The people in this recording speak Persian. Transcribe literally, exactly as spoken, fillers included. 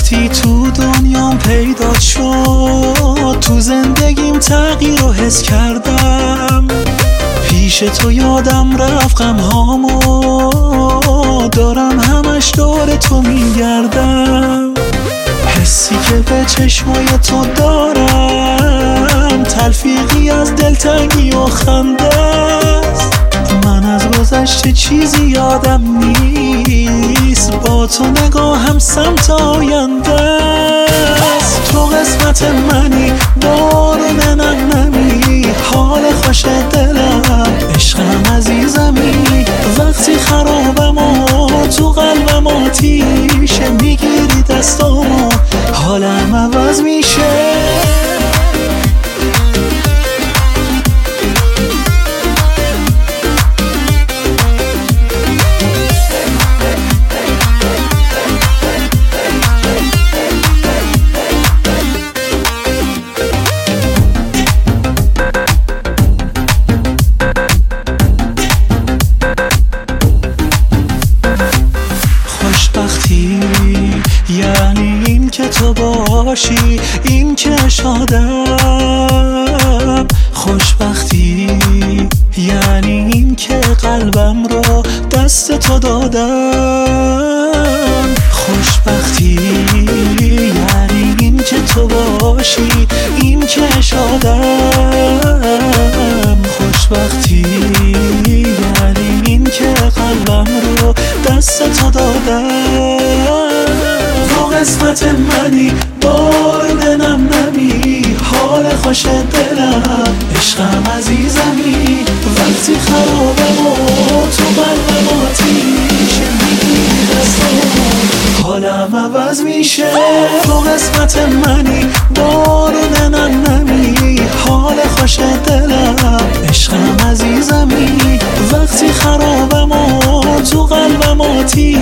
وقتی تو دنیام پیدا شد، تو زندگیم تغییر رو حس کردم. پیش تو یادم رفت غمهامو، دارم همش دور تو میگردم. حسی که به چشمای تو دارم تلفیقی از دلتنگی و خنده است. من از گذشته چیزی یادم نیست، با تو نگاهم سمت آینده است. تو قسمت منی، بارون نمی، حال خوش دلم، عشقم عزیزمی. وقتی خرابم و تو قلبم آتیشه، میگیری دستامو حالم عوض میشه. خوشبختی یعنی این که تو باشی، این که شادم. خوشبختی یعنی این که قلبم رو دست تو دادم. خوشبختی یعنی این که تو باشی، این که شادم. خوشبختی یعنی این که قلبم رو دست تو دادم. تو قسمت منی، بارون نم نمی، حال خوش دلم، عشقم عزیزمی. وقتی خرابم و تو قلبم آتیشه، میگیری دستامو حالم عوض میشه. تو قسمت منی، بارون نم نمی، حال خوش دلم، عشقم عزیزمی. وقتی خرابم و تو قلبم آتیشه